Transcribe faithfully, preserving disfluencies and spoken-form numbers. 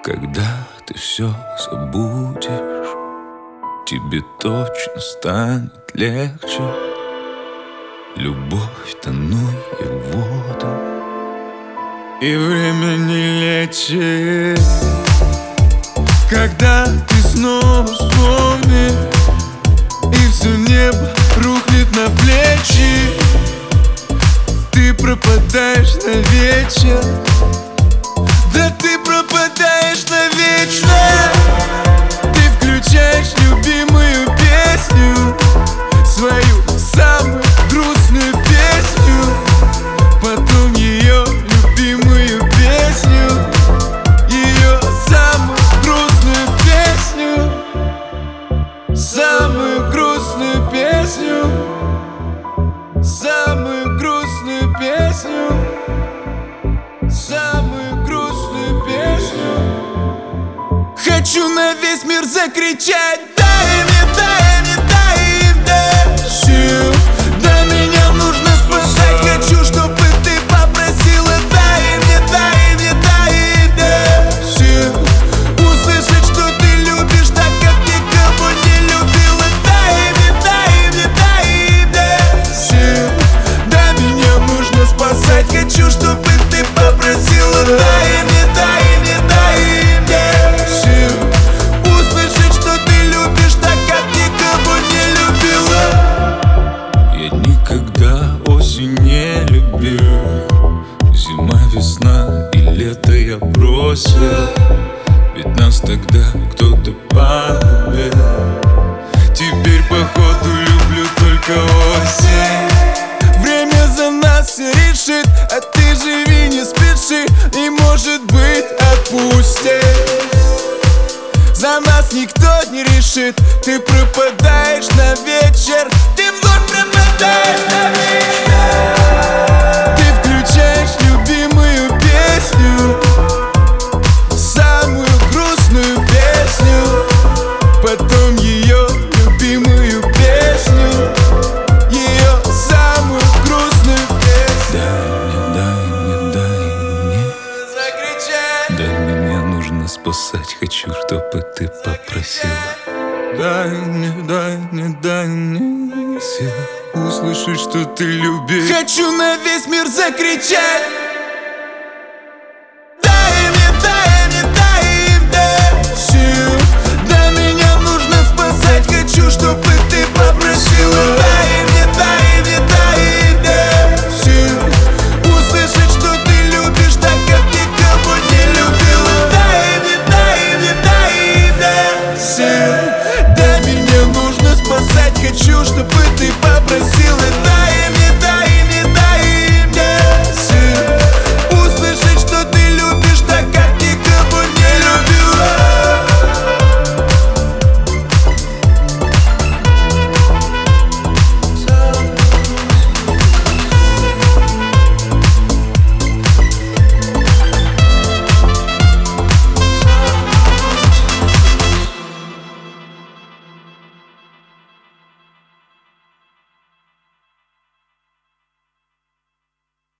Когда ты все забудешь, тебе точно станет легче. Любовь тонует в воду, и время не лечит. Когда ты снова вспомнишь, и все небо рухнет на плечи, ты пропадаешь на вечер. Да ты пропадаешь навечно. Ты включаешь любимую песню, свою самую грустную песню, потом ее любимую песню, ее самую грустную песню, самую грустную песню, самую грустную песню, самую грустную песню. Хочу на весь мир закричать: дай мне, дай мне, дай мне сил. Да меня нужно спасать, хочу, чтобы ты попросила. Дай мне, дай мне, дай мне сил услышать, что ты любишь так, как никого не любила. Дай мне, дай мне, дай мне сил. Да меня нужно спасать, хочу, чтобы ты попросила. Дай мне, дай мне, дай мне сил услышать, что ты любишь так, как никого не любила. Я никогда осень не любил, зима, весна и лето я бросил, ведь нас тогда кто-то полюбил. Теперь походу люблю только осень. Время за нас все решит, а ты живи, не спеши, и может быть отпустит. За нас никто не решит. Ты пропадаешь на вечер, ты вновь пропадаешь на вечер. Ты включаешь любимую песню, самую грустную песню, потом ее любимую песню, ее самую грустную песню. Дай мне, дай мне, дай мне закричать. Да меня нужно спасать, хочу, чтобы ты попросила. Дай мне, дай мне, дай мне сил услышать, что ты любишь. Хочу на весь мир закричать.